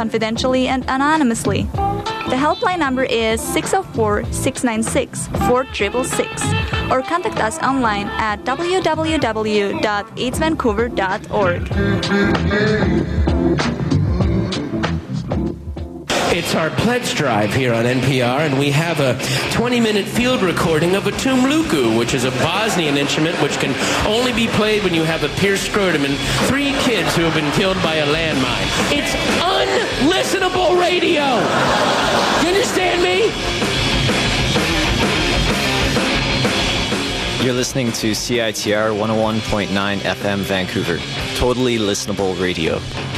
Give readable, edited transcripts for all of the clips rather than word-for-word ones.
confidentially and anonymously. The helpline number is 604-696-4666 or contact us online at www.aidsvancouver.org. It's our pledge drive here on NPR, and we have a 20-minute field recording of a tumluku, which is a Bosnian instrument which can only be played when you have a pierced scrotum and 3 kids who have been killed by a landmine. It's unlistenable radio! You understand me? You're listening to CITR 101.9 FM Vancouver. Totally listenable radio.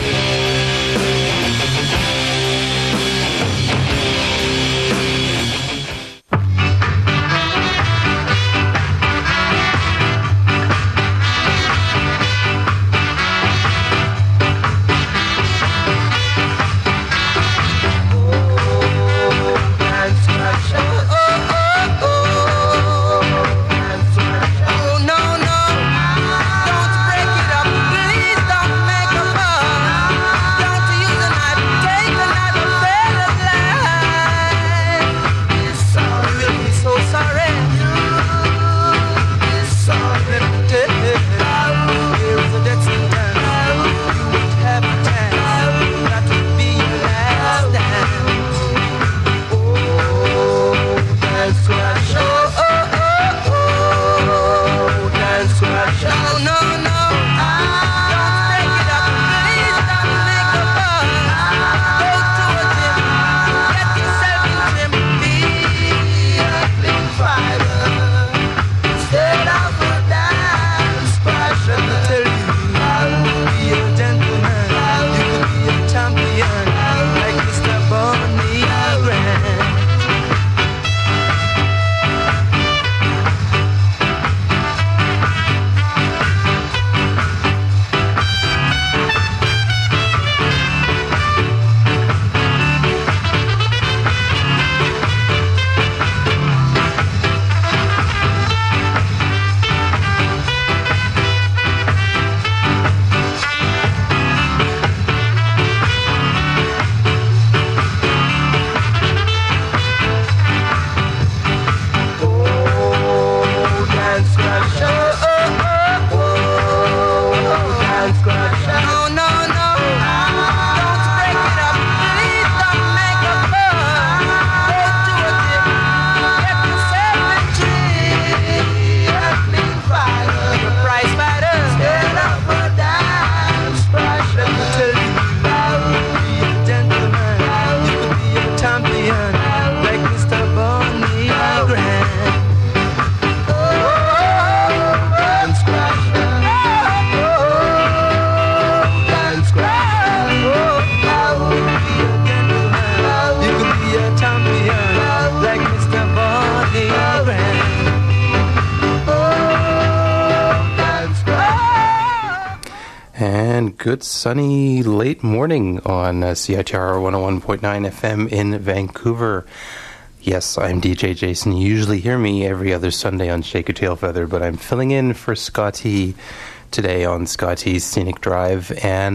Good sunny late morning on CITR 101.9 FM in Vancouver. Yes, I'm DJ Jason. You usually hear me every other Sunday on Shake a Tail Feather, but I'm filling in for Scotty today on Scotty's Scenic Drive,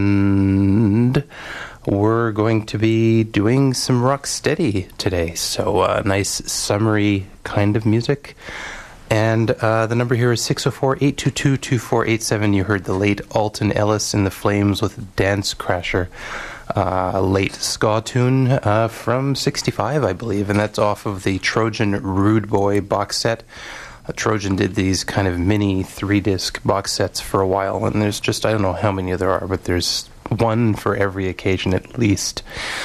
and we're going to be doing some rock steady today. So nice summery kind of music. And the number here is 604-822-2487. You heard the late Alton Ellis in the Flames with Dance Crasher. Late ska tune from 65, I believe. And that's off of the Trojan Rude Boy box set. Trojan did these kind of mini 3-disc box sets for a while. And there's just, I don't know how many there are, but there's one for every occasion at least.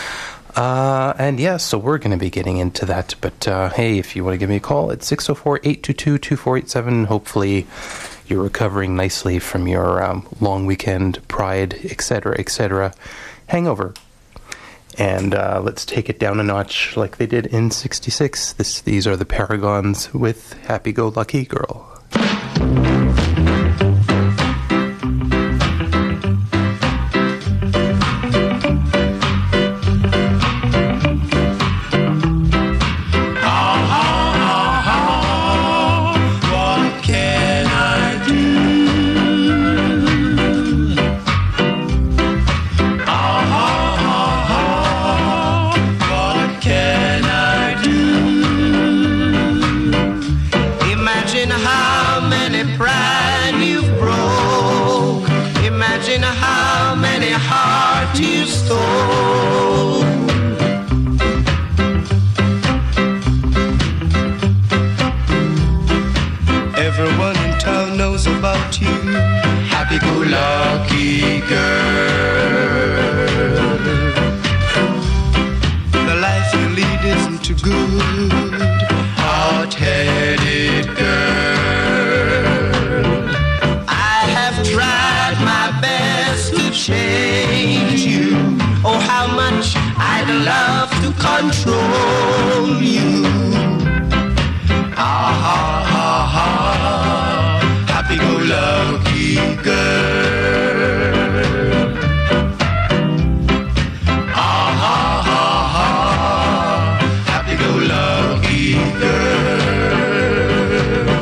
And yeah, so we're going to be getting into that. But hey, if you want to give me a call, it's 604-822-2487. Hopefully you're recovering nicely from your long weekend, pride, etc., hangover. And let's take it down a notch like they did in 66. These are the Paragons with Happy Go Lucky Girl. good, hard-headed girl. I have tried my best to change you. Oh, how much I'd love to control you. Happy-go-lucky girl. Happy-go-lucky girl.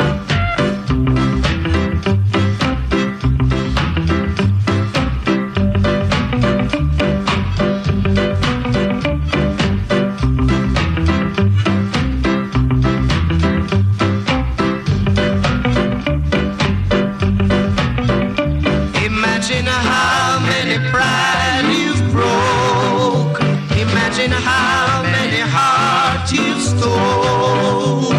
Imagine how many pride you've broke. Imagine how many hearts you've stole.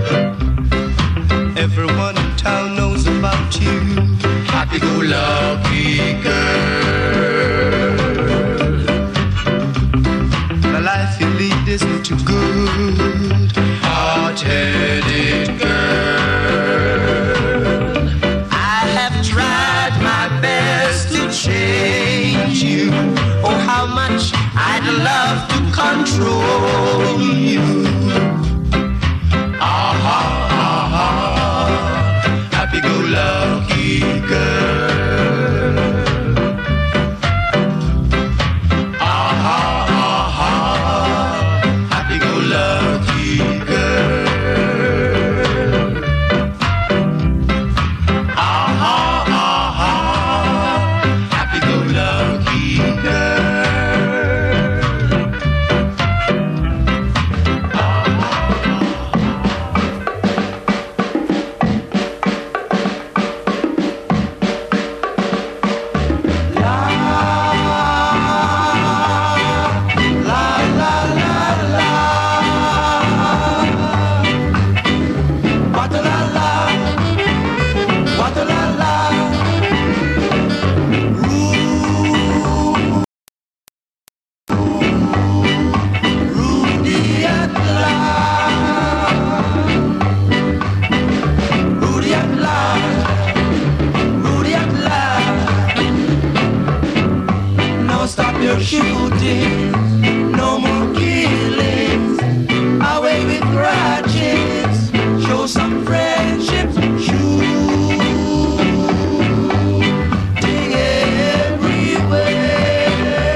Everyone in town knows about you. Happy-go-lucky girl. The life you lead isn't too good, hard-headed girl. I have tried my best to change you. Oh, how much I'd love to control you. Happy-go-lucky girl. Happy-go-lucky girl. Happy-go-lucky girl. You're shooting, no more killings, away with grudges, show some friendship, shooting everywhere,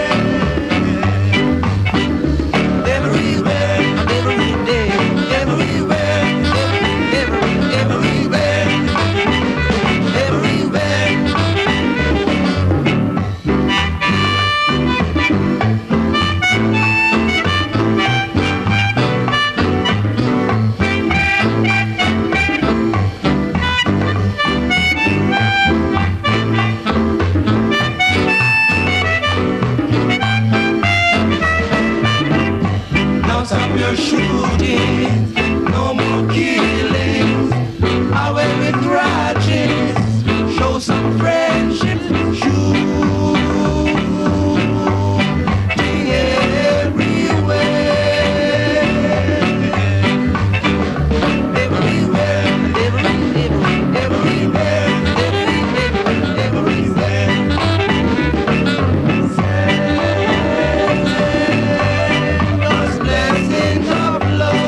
everywhere, every day, everywhere, everywhere, everywhere. Stop your shooting, no more killings, away with grudges, show some friendship, shooting everywhere, everywhere, everywhere, everywhere. Blessings of love.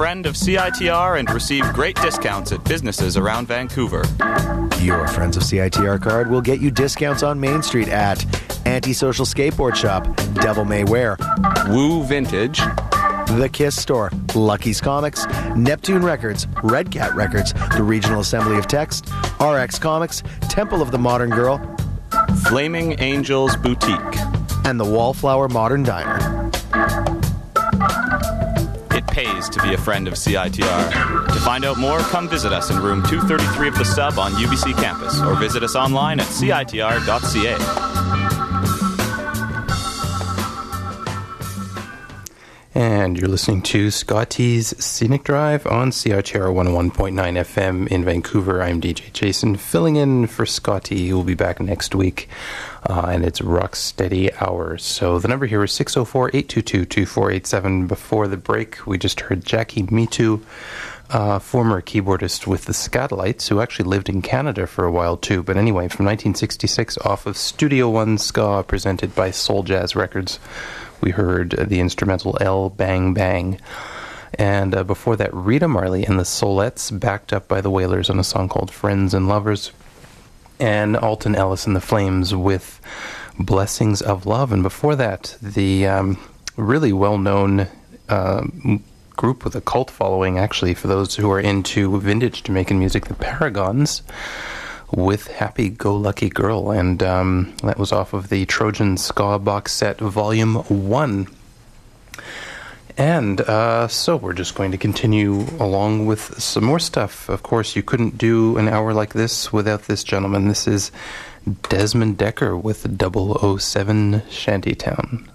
friend of CITR and receive great discounts at businesses around Vancouver. Your Friends of CITR card will get you discounts on Main Street at Antisocial Skateboard Shop, Devil May Wear, Woo Vintage, The Kiss Store, Lucky's Comics, Neptune Records, Red Cat Records, the Regional Assembly of Text, RX Comics, Temple of the Modern Girl, Flaming Angels Boutique, and the Wallflower Modern Diner. It pays to be a friend of CITR. To find out more, come visit us in room 233 of the Sub on UBC campus, or visit us online at citr.ca. And you're listening to Scotty's Scenic Drive on CITR 101.9 FM in Vancouver. I'm DJ Jason, filling in for Scotty, who will be back next week. And it's Rock Steady Hours. So the number here is 604-822-2487. Before the break, we just heard Jackie Mitu, former keyboardist with the Skatalites, who actually lived in Canada for a while too. But anyway, from 1966, off of Studio One Ska, presented by Soul Jazz Records, we heard the instrumental El Bang Bang. And before that, Rita Marley and the Soulettes, backed up by the Wailers on a song called Friends and Lovers. And Alton Ellis and the Flames with Blessings of Love. And before that, the really well-known group with a cult following, actually, for those who are into vintage Jamaican music, the Paragons, with Happy Go Lucky Girl. And that was off of the Trojan Ska box set Volume 1. And so we're just going to continue along with some more stuff. Of course, you couldn't do an hour like this without this gentleman. This is Desmond Decker with 007 Shantytown.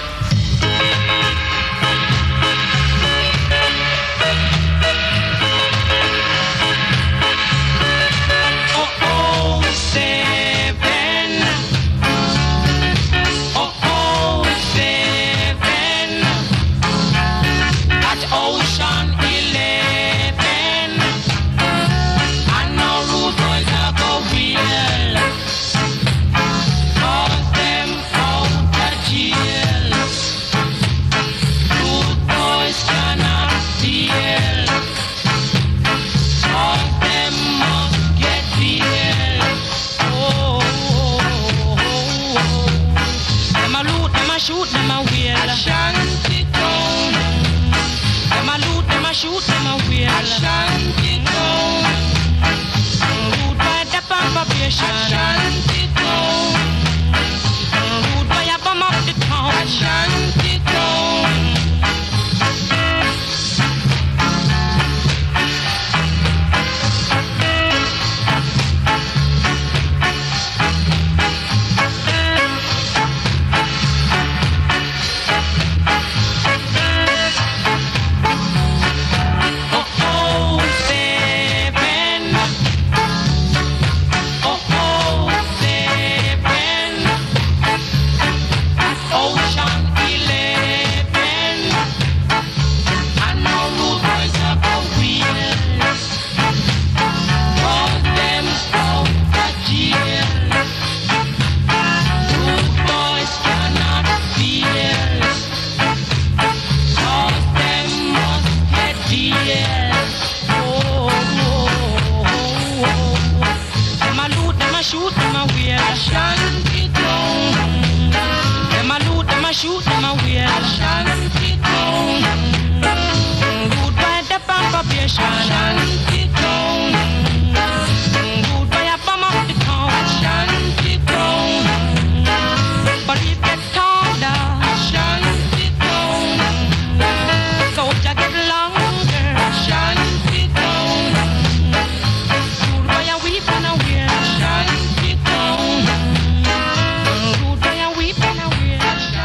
Shoot them a wheel, shanty town. Them a loot, them a shoot them a wheel, shanty town. Root by the probation, shanty town. Root by a bomb up the town, shanty town. Shoot them a wheel, shanty town. Good by the probation, shanty town. Good by a bomb up the town, shanty town. But it get taller, shanty town. So to get longer, shanty town. Good by a weep and a wheel, shanty town. Good by a weep and a wheel.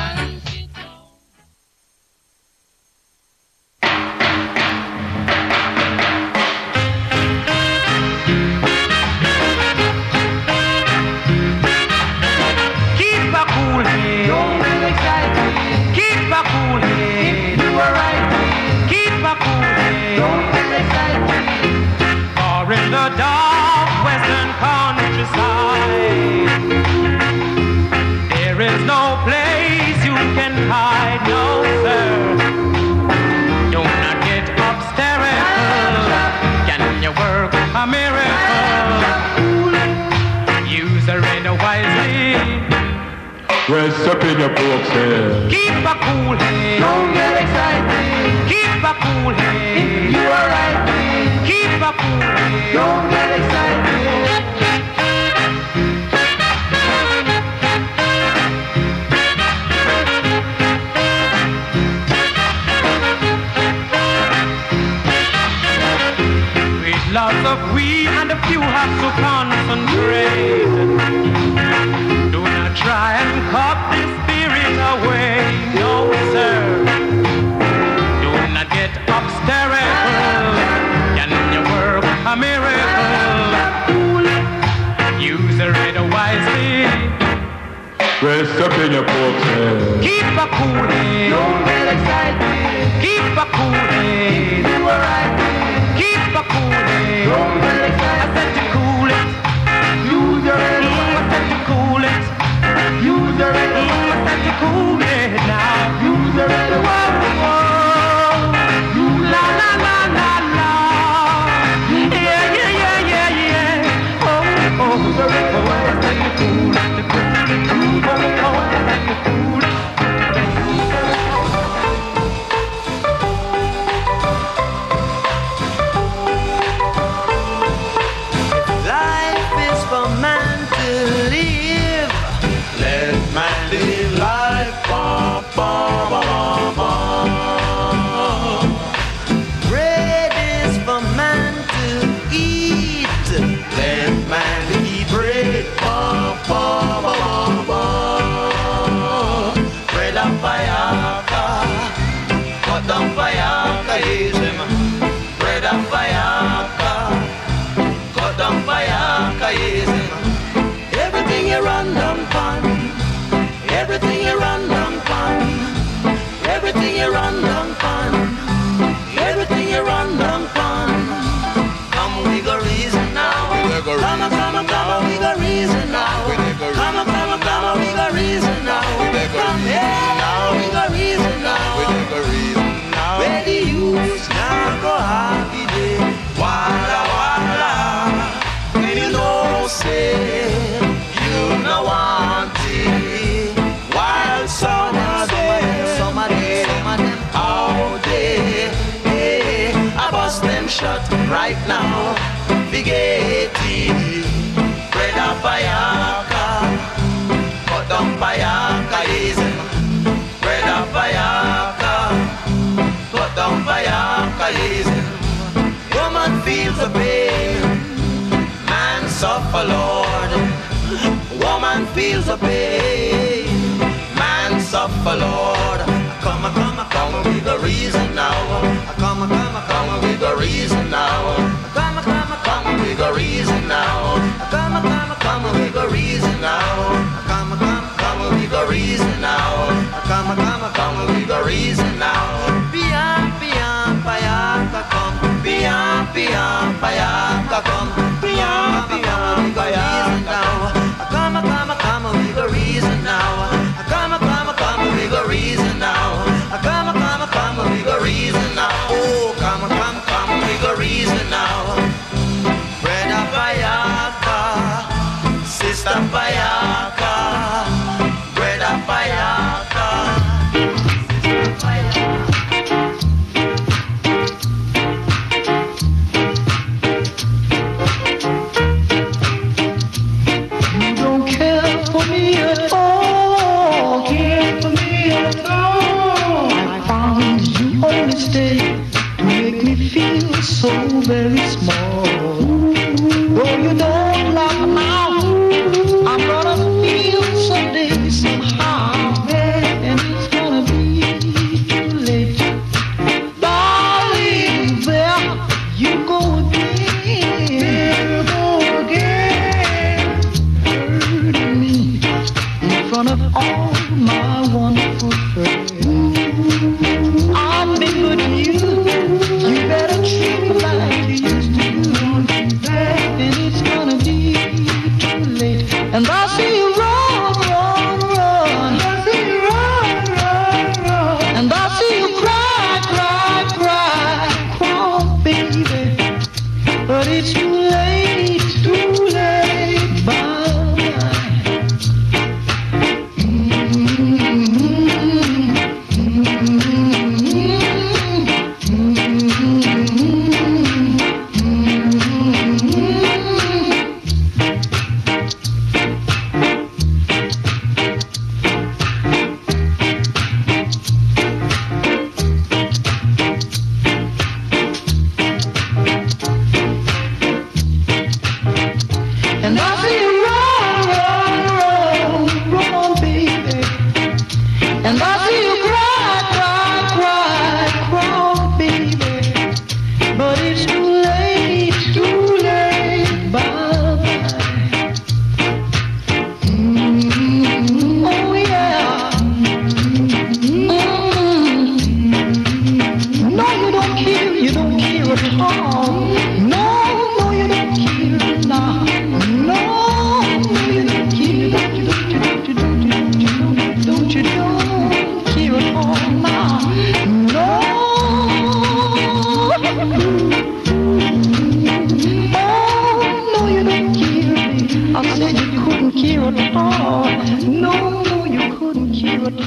The dark western countryside, there is no place you can hide, no sir. Do not get upstairs. a miracle. Use the radar wisely. Rest up in your books here. Keep a cool head. Don't get excited. Keep a cool head. If you are right, keep a cool head. don't get excited. With lots of we and a few have to concentrate. Do not try and cut the spirit away. No, sir. Do not get obsterical. Can you work a miracle? Use the radar wisely. Rest up in your books here. Keep a cool head. Don't get excited. Keep a cool head. You are right. Keep a cool head. Don't get I excited. said to cool it. Use your head. I said to cool it. Use your head. I said to cool it now. Use your head. Whoa, whoa. La la la la la. Yeah, yeah, yeah, yeah, yeah. Oh, oh, oh. I said to cool it, to cool it. Oh, oh, I said to cool it. Life is for man to live. Let man live life. Ba, ba, ba, ba. Bread is for man to eat. Let man eat bread. Ba, ba, ba, ba, ba. Bread of Fayaka. Cut down Fayaka is him. Bread of Fayaka. Cut down Fayaka is him. Everything you run down pan. Everything you run down pan. Everything you run down pan. Everything you run down pan. Come we go reason now. Come on, come on, come on, we go reason now. Come on, come on, come on, we go reason now. Come here now, we go reason now. Where the youth now go happy day. Walla walla. When you know say you no want it. While some of them out there, hey, I bust them shut right now. Bigeti, bread of Fayaka, cut down Fayaka is bread of Fayaka, cut down Fayaka is. Woman feels the pain, man suffer Lord. Woman feels the pain, man suffer Lord. Come with the reason now. Come with the reason now. Come with the reason now. Come with the reason now. Come with the reason now. Come with the reason now. Pian pian payaka come. Pian pian payaka come. Pian pian payaka now. Come with the reason now. Come with the reason now. Come with the reason now. Oh, come with the reason now. Brother Payaka, Sister Payaka, Brother Payaka, Sister Payaka. You don't care for me at all. Care for me at all. I found you only stay to make me feel so very small. Though you don't like me now, I'm gonna feel someday somehow, and it's gonna be too late. Darling, there you go again, hurting me in front of all my wonderful friends. I've been good to you. You better treat me like you used to do. And it's gonna be too late. And I see you run, run, run. I see you run, run, run. And I see you cry, cry, cry, cry, baby. But it's too late.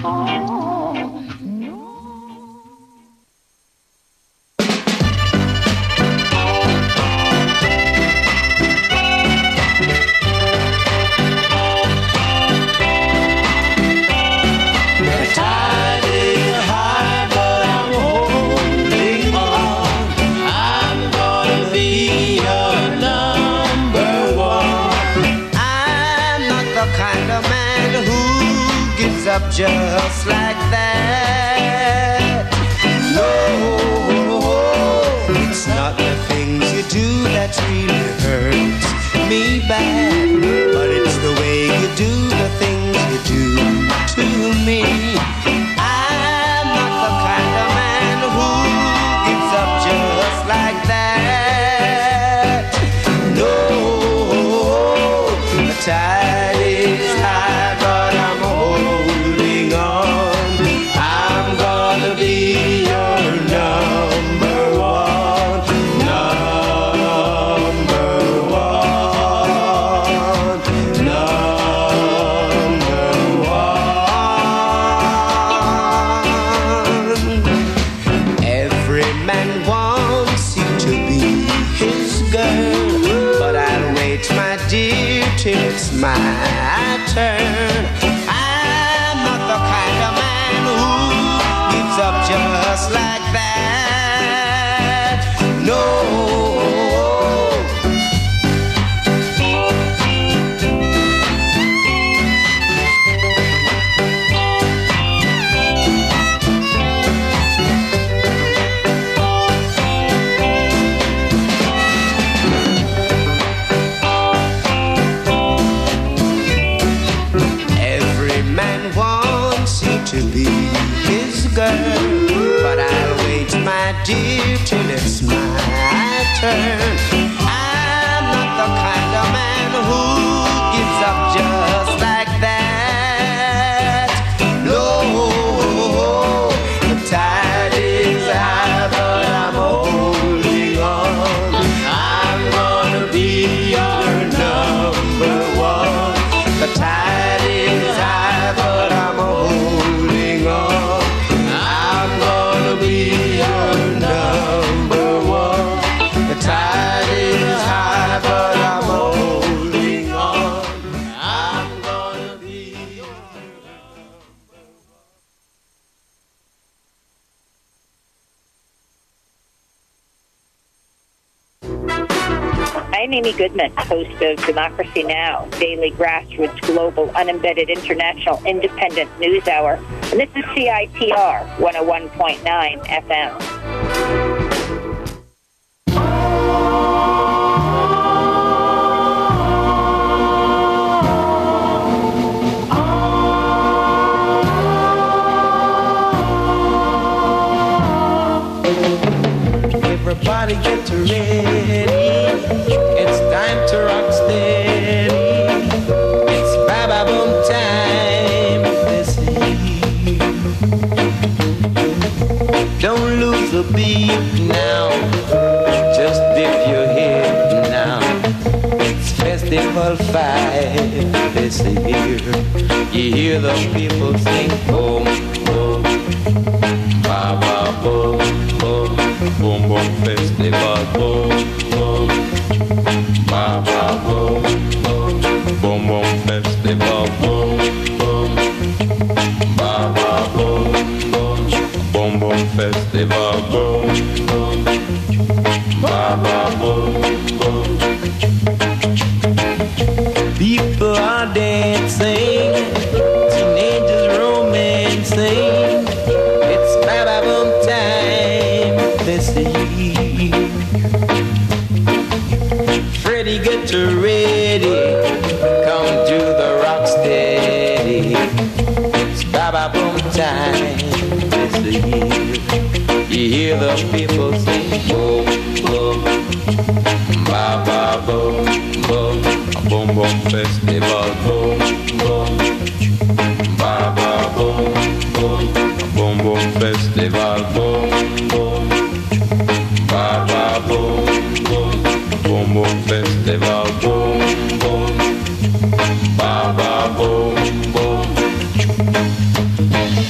Just like that. No, it's not the things you do that really hurts me bad, but it's the way you do the things you do to me. I'm not the kind of man who gives up just like that. No, the tide is high, but I'm holding on. I'm gonna be your number one, number one, number one. Every man wants you to be his girl, but I'll wait, my dear, till it's my turn. I'm not the kind of man who gives up just like that. No. Every man wants you to be his girl, but I'll wait, my dear, till it's my turn. I'm not the kind of man who gives up just like that. No, the tide is high, but I'm holding on. I'm gonna be your number one. The tide is high, but I'm holding on. I'm gonna be your number one. The tide is high, but I'm holding on. I'm gonna be your I'm Amy Goodman, host of Democracy Now!, daily grassroots, global, unembedded, international, independent news hour. And this is CITR 101.9 FM. Everybody get ready. It's time to rock steady. It's Baba Boom time. Listen. Don't lose the beat now. Just dip your head now. It's Festival 5 this year. You hear the people sing boom, boom, Baba boom, boom. Boom boom festival, boom boom, Baba boom boom, boom boom festival, boom boom, Baba boom boom, boom boom festival, boom boom, Baba boom boom. People are dancing, teenagers romancing. It's Baba boom time. Freddie, get ready. Come to the rock steady. It's Baba Boom time. This year. You hear the people sing boom, boom, Baba boom, boom, boom, boom festival, boom, boom, Baba boom, boom, boom, boom festival, boom, boom. Baba boom, boom, boom boom festival, boom, boom, Baba boom, boom.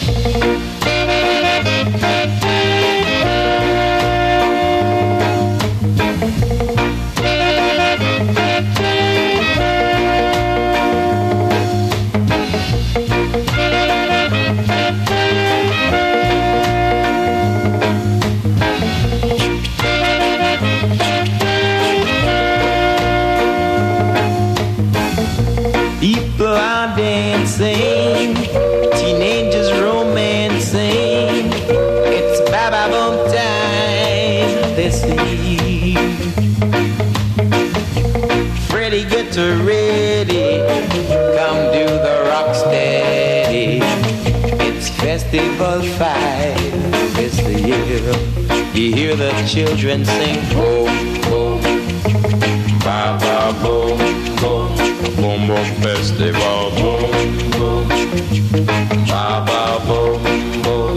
ready, get ready. Come do the rock steady. It's festival 5 this the year. You hear the children sing boom, boom, ba ba boom, boom, boom boom festival, boom, boom, ba ba boom, boom.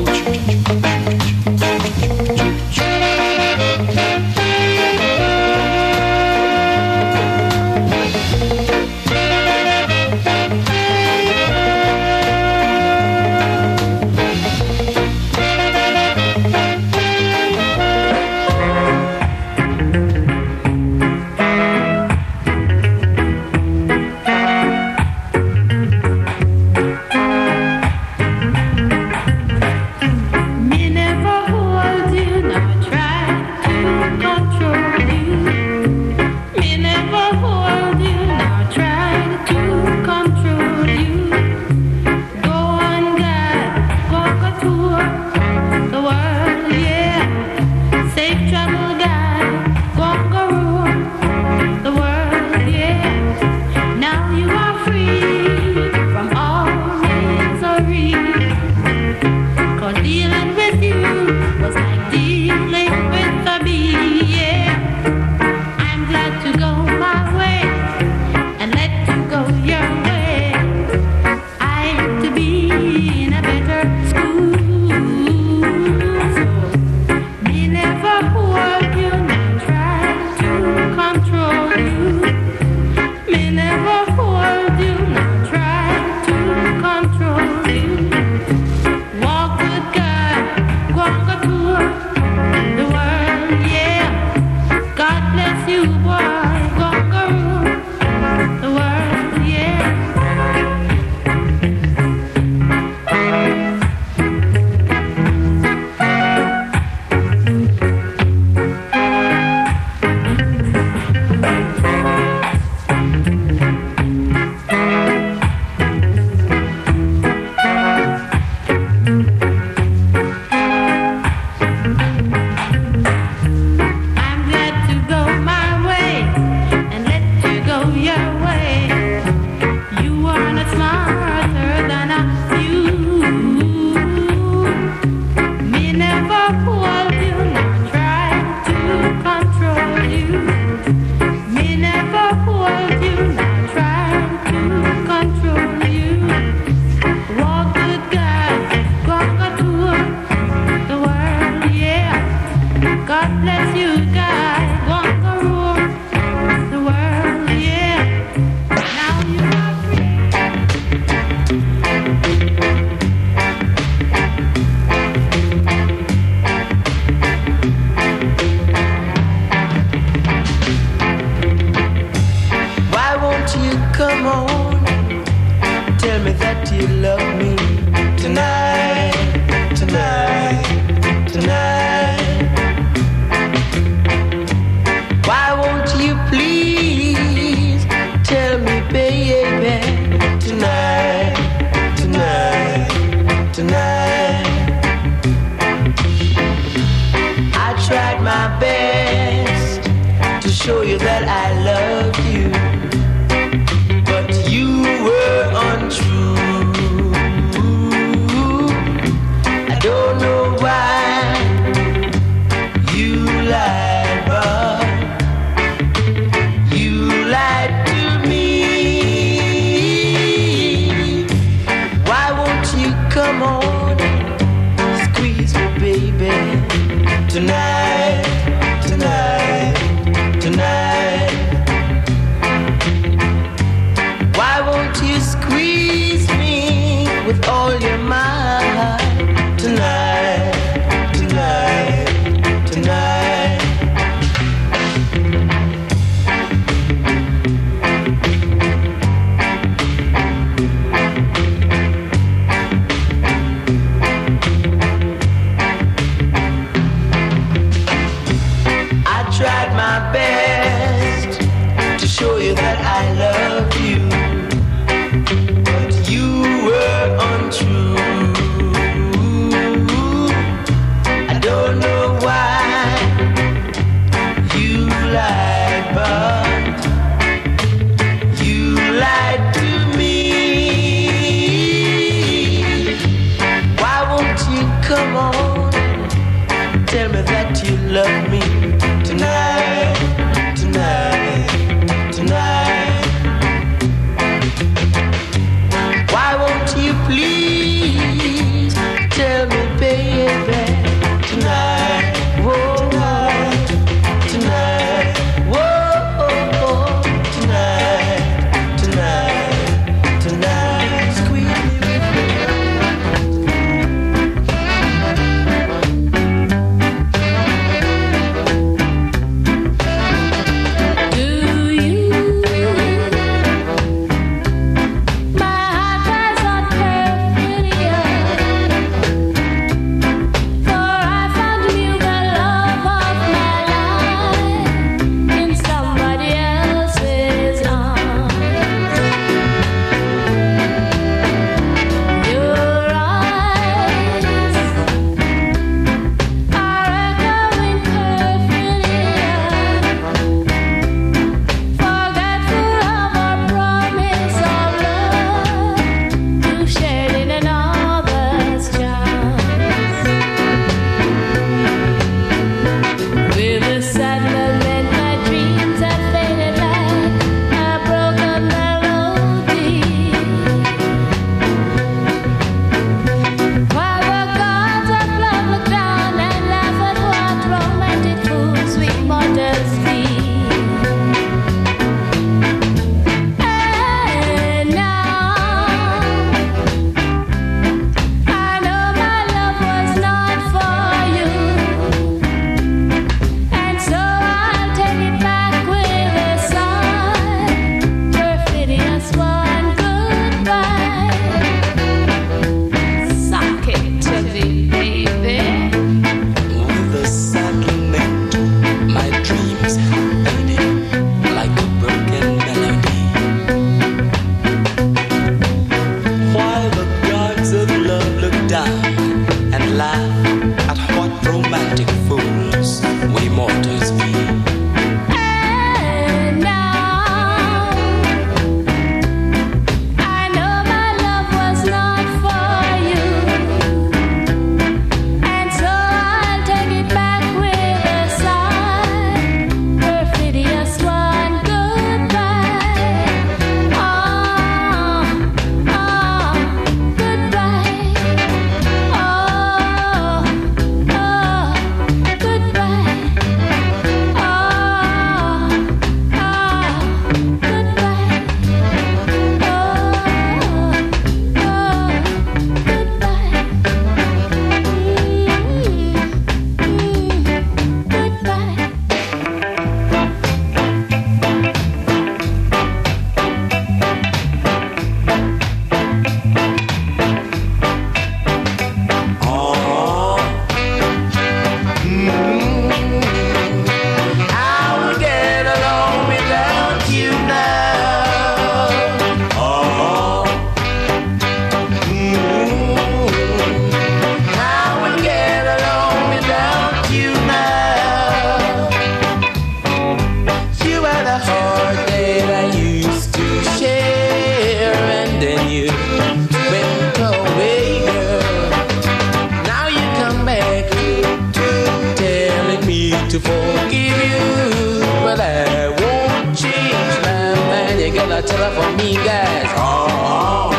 to forgive you, but I won't change my mind. You gotta tell her for me, guys. Oh,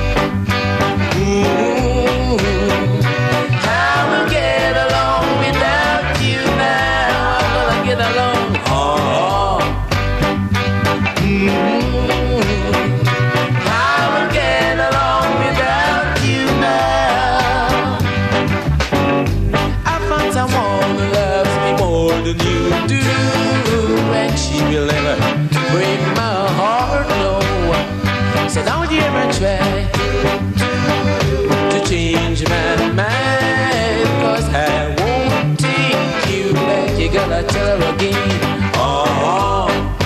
how we get along without you now? I'm gonna get along. Oh, how we get along without you now? I found someone who loves me more than you do, and she will never break my heart, no. So don't you ever try to change my mind, 'cause I won't take you back. You gotta tell her again. Oh,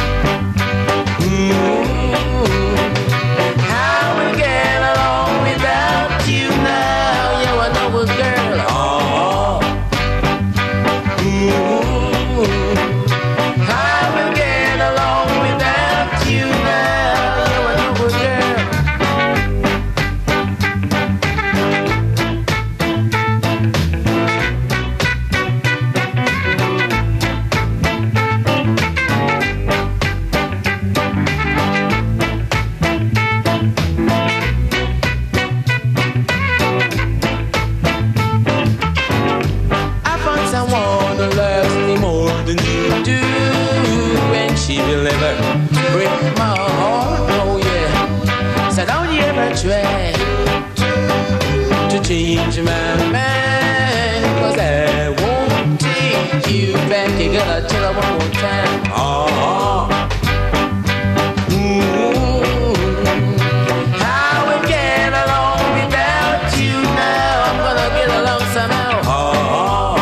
how we get along without you now? You're a noble girl. Oh, how we get along without you now? You're a noble girl. I found someone who loves me more than you do, and she will never break my heart, oh yeah. So don't you ever try to change my mind, 'cause I won't take you back. You gotta tell her one more time. Oh, how we get along without you now? I'm gonna get along somehow. Oh,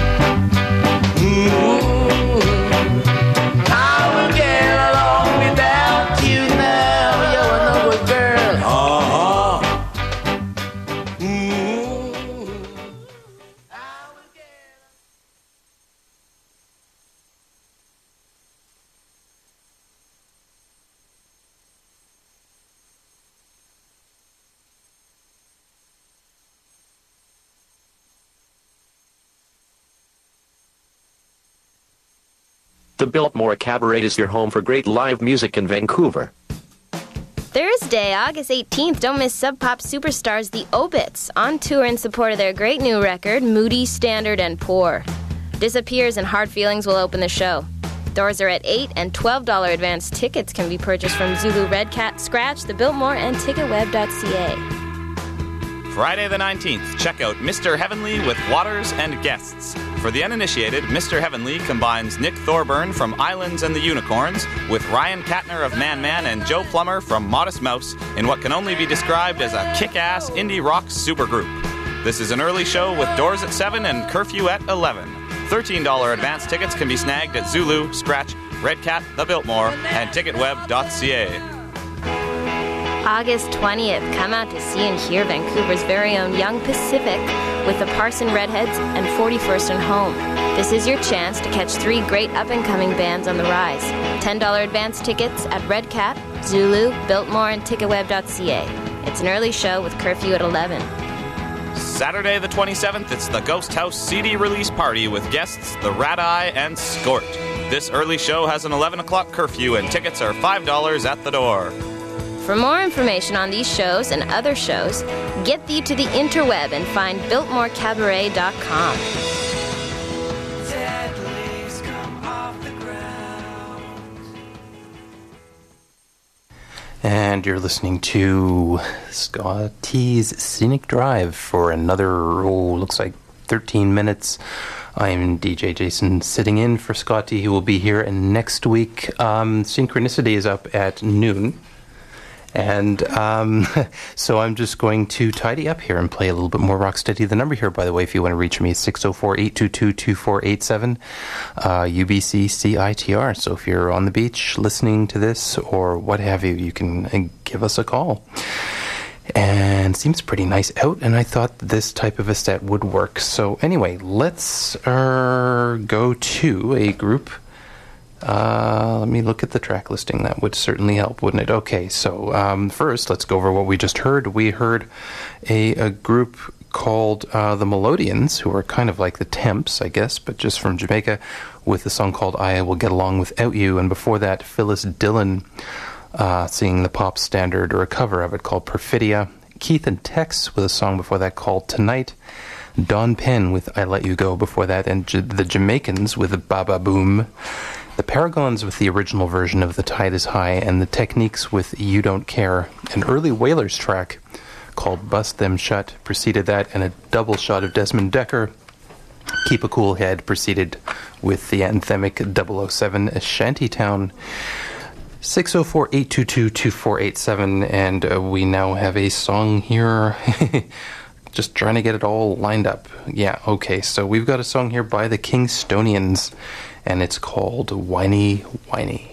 how we get along without you now? You're a noble girl. Oh, The Biltmore Cabaret is your home for great live music in Vancouver. Thursday, August 18th, don't miss Sub Pop superstars The Obits on tour in support of their great new record, Moody, Standard, and Poor. Disappears and Hard Feelings will open the show. Doors are at $8 and $12 advance tickets can be purchased from Zulu, Red Cat, Scratch, the Biltmore, and ticketweb.ca. Friday the 19th, check out Mr. Heavenly with Waters and Guests. For the uninitiated, Mr. Heavenly combines Nick Thorburn from Islands and the Unicorns with Ryan Katner of Man Man and Joe Plummer from Modest Mouse in what can only be described as a kick-ass indie rock supergroup. This is an early show with doors at 7 and curfew at 11. $13 advance tickets can be snagged at Zulu, Scratch, Red Cat, the Biltmore, and ticketweb.ca. August 20th, come out to see and hear Vancouver's very own Young Pacific with the Parson Redheads and 41st and Home. This is your chance to catch 3 great up-and-coming bands on the rise. $10 advance tickets at Red Cat, Zulu, Biltmore, and ticketweb.ca. It's an early show with curfew at 11. Saturday the 27th, it's the Ghost House CD release party with guests The Rat Eye and Skort. This early show has an 11 o'clock curfew and tickets are $5 at the door. For more information on these shows and other shows, get thee to the interweb and find BiltmoreCabaret.com. And you're listening to Scotty's Scenic Drive for another, looks like 13 minutes. I'm DJ Jason sitting in for Scotty. He will be here next week. Synchronicity is up at noon. And so I'm just going to tidy up here and play a little bit more Rocksteady. The number here, by the way, if you want to reach me, is 604-822-2487, UBC CITR. So if you're on the beach listening to this or what have you, you can give us a call. And it seems pretty nice out, and I thought this type of a set would work. So anyway, let's go to a group. Let me look at the track listing. That would certainly help, wouldn't it? Okay, so first, let's go over what we just heard. We heard a group called the Melodians, who are kind of like the Temps, I guess, but just from Jamaica, with a song called I Will Get Along Without You. And before that, Phyllis Dillon singing the pop standard, or a cover of it, called Perfidia. Keith and Tex with a song before that called Tonight. Don Penn with I Let You Go before that, and the Jamaicans with Baba Boom. The Paragons with the original version of The Tide Is High, and the Techniques with You Don't Care. An early Wailers track called Bust Them Shut preceded that, and a double shot of Desmond Decker, Keep a Cool Head, preceded with the anthemic 007 Shantytown. 604-822-2487, and we now have a song here. Just trying to get it all lined up. Yeah, okay, so we've got a song here by the Kingstonians, and it's called Whiny Whiny.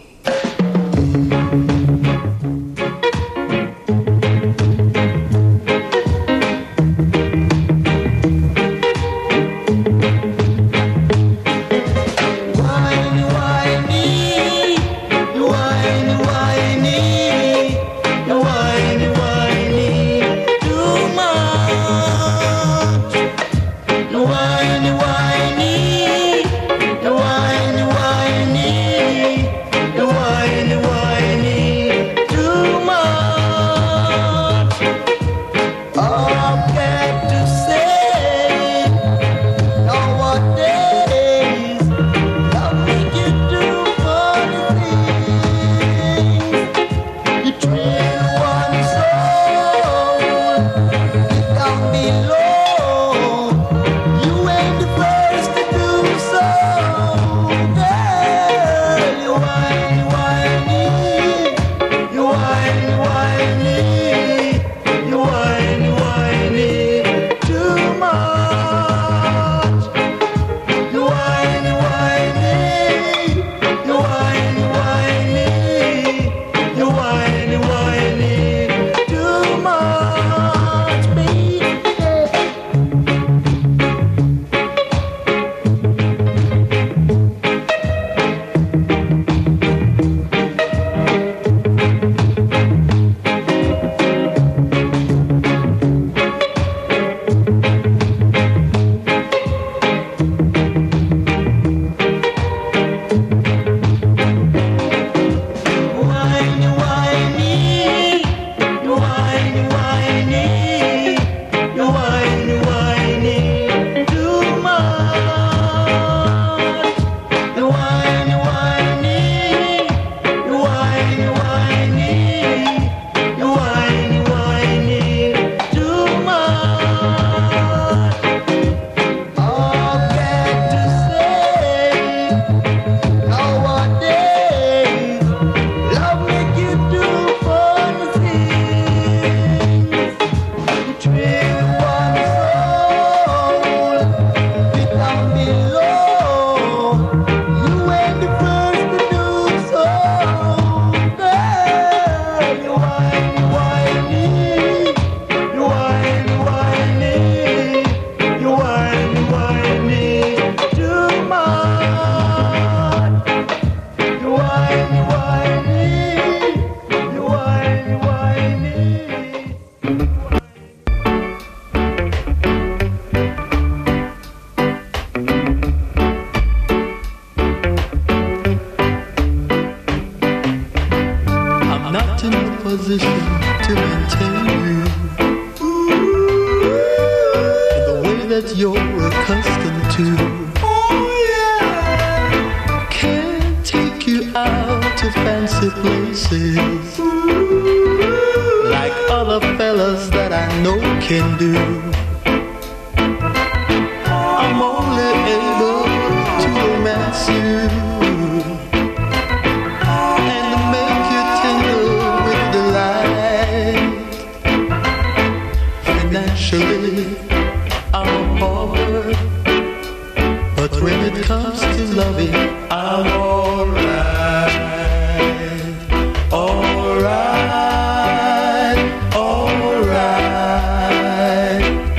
Alright.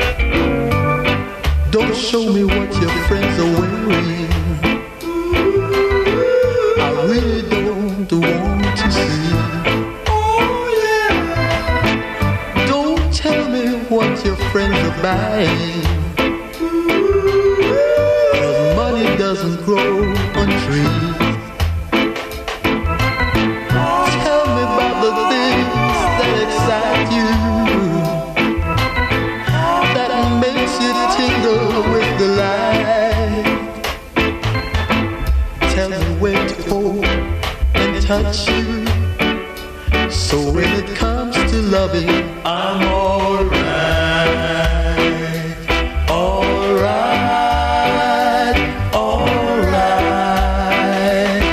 what your friends are buying. 'Cause money doesn't grow on trees. Tell me about the things that excite you, that makes you tingle with delight. Tell me where to hold and touch you, so when it comes to loving, I'm alright, alright, alright.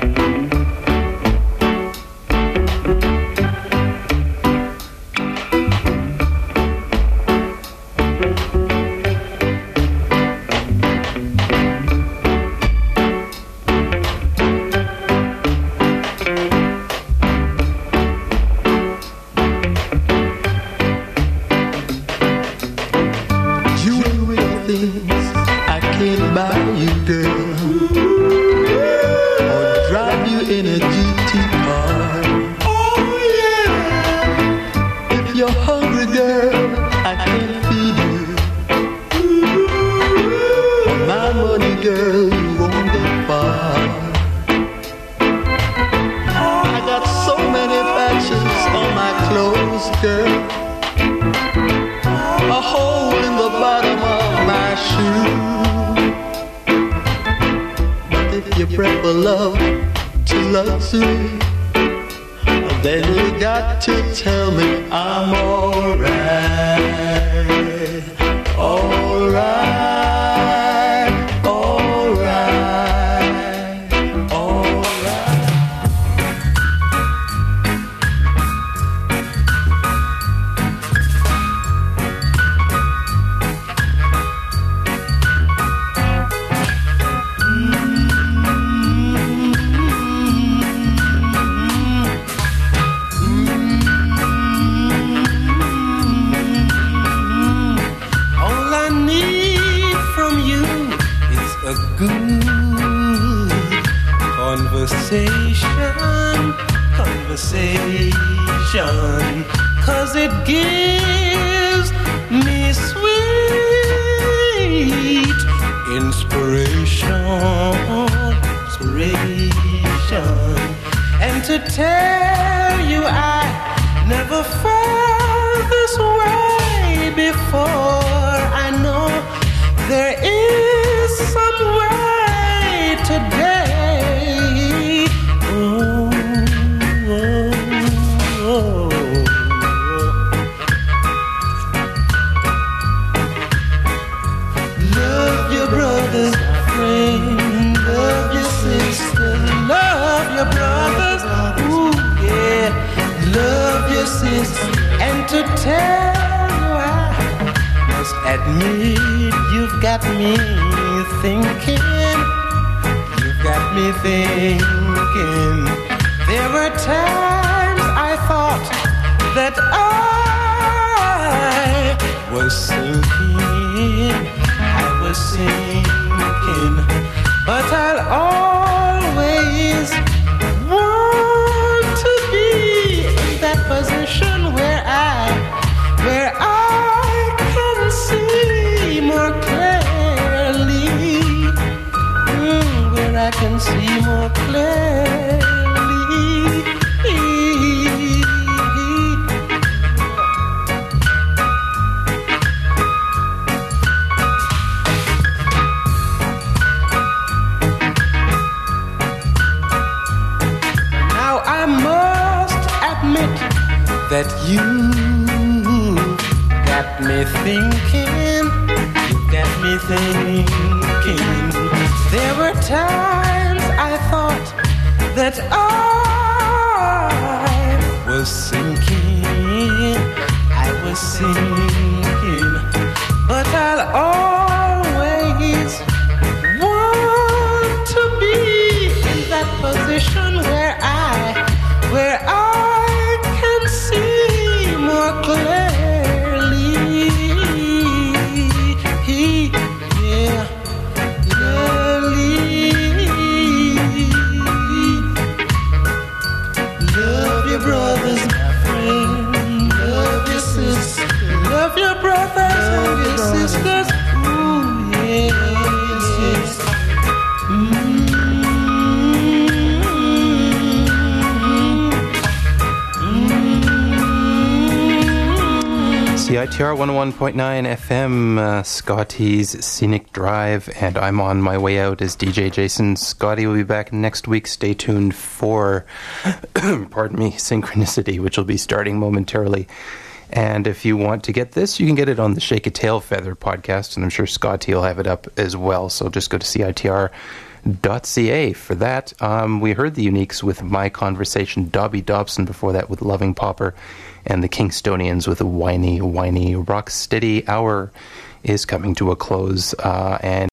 Then you got to tell me I'm alright, alright, alright, alright. Conversation, 'cause it gives me sweet inspiration, and to tell you I never felt this way before. I know there is some way today. Love your brothers, friend, love your sister, love your brothers, ooh yeah, love your sister, and to tell you I must admit you've got me thinking, you've got me thinking. There were times I thought that I was sinking, but I'll always want to be in that position where I can see more clearly, where I can see more clearly. That you got me thinking, you got me thinking. There were times I thought that I was sinking, but I'll always want to be in that position where I can see more clearly. Yeah, clearly. Love your brothers, my friend. Love your sister. Love of your brothers and your sisters. Ooh, yes. CITR 101.9 FM, Scotty's Scenic Drive, and I'm on my way out as DJ Jason. Scotty will be back next week. Stay tuned for, pardon me, Synchronicity, which will be starting momentarily. And if you want to get this, you can get it on the Shake a Tail Feather podcast, and I'm sure Scotty will have it up as well. So just go to CITR.ca for that. We heard the Uniques with My Conversation, Dobby Dobson before that with Loving Pauper, and the Kingstonians with a whiny, whiny Rocksteady. Hour is coming to a close, and